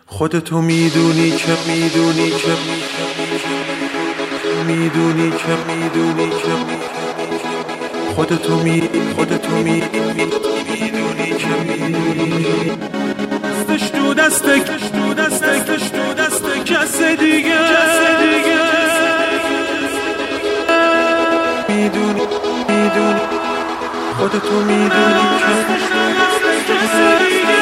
خودتو میدونی که خودتو میدونی دستش تو دست کس دیگه میدونی خودتو میدونی که کس دیگه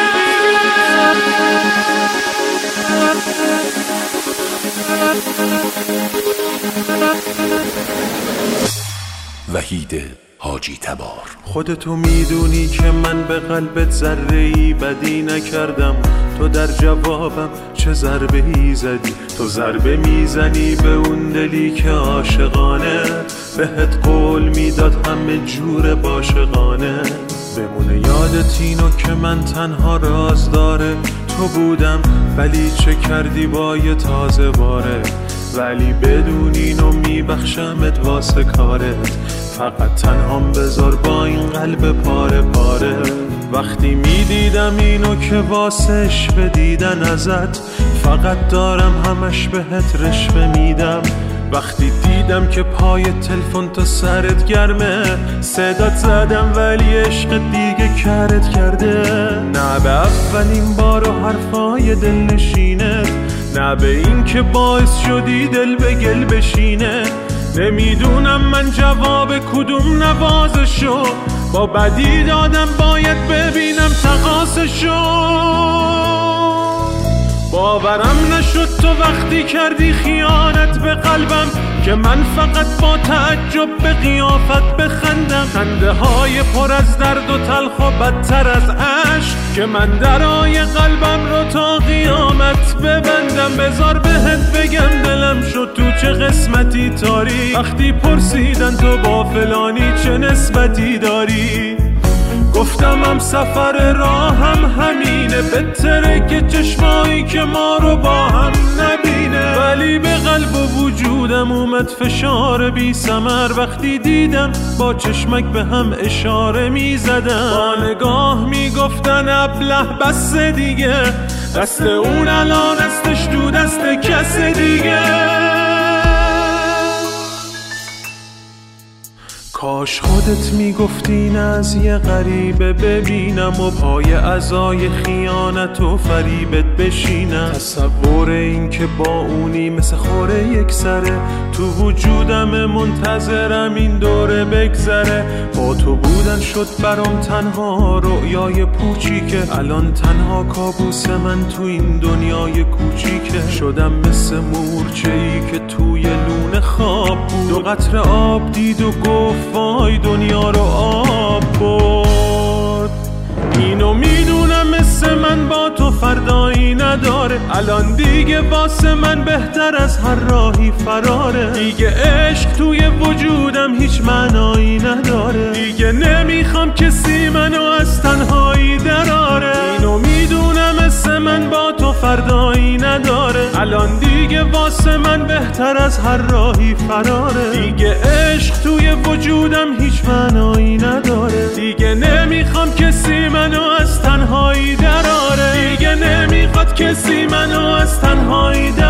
وحید حاجی تبار. خودتو میدونی که من به قلبت ذره‌ای بدی نکردم، تو در جوابم چه ضربه‌ای زدی. تو ضربه میزنی به اون دلی که عاشقانه بهت قول میداد همه جور عاشقانه. بمونه یادت اینو که من تنها رازداره تو بودم، ولی چه کردی با یه تازه باره. ولی بدون اینو میبخشمت واسه کارت، فقط تنهام بذار با این قلب پاره پاره. وقتی میدیدم اینو که واسش بدیدن ازت، فقط دارم همش بهت رشوه میدم. وقتی دیدم که پای تلفن تا سرت گرمه، صدات زدم ولی عشق دیگه کرت کرده. نه به اولین بار و حرفای دل نشینت، نه به این که باعث شدی دل به گل بشینه. نمیدونم من جواب کدوم نوازشو با بدی دادم، باید ببینم تقاصشو. باورم نشد تو وقتی کردی خیانت به قلبم، که من فقط با تعجب به قیافت بخندم. خنده های پر از درد و تلخ و بدتر از عشق، که من درای قلبم رو تا قیامت ببندم. بذار بهت بگم دلم شد تو چه قسمتی تاری، وقتی پرسیدن تو با فلانی چه نسبتی داری. گفتم هم سفر راهم همینه، بهتره که چشمایی که ما رو با هم نبینه. ولی به قلب و وجودم اومد فشار بی ثمر، وقتی دیدم با چشمک به هم اشاره می زدن. با نگاه می گفتن ابله بس دیگه، دست اون الان دستش تو دست کس دیگه. کاش خودت میگفتی نه از یه غریبه ببینم، و پای عزای خیانت و فریبت بشینم. تصور این که با اونی مثل خوره یک سره، تو وجودم منتظرم این دوره بگذره. با تو بودن شد برام تنها رؤیای پوچیکه، الان تنها کابوس من تو این دنیای کوچیکه. شدم مثل مورچه‌ای که توی لونه خواب بود، دو قطره آب دید و گفت وای دنیا رو آب برد. اینو میدونم مثل من با تو فردایی نداره، الان دیگه واسه من بهتر از هر راهی فراره. دیگه عشق توی وجودم هیچ معنایی نداره، دیگه نمیخوام کسی منو از تنهایی دراره. اینو میدونم مثل من با تو فردایی نداره، الان دیگه واسه من بهتر از هر راهی فراره. دیگه عشق توی وجودم هیچ معنایی نداره، دیگه نمیخوام کسی منو از تنهایی دراره. دیگه نمیخواد کسی منو از تنهایی دراره.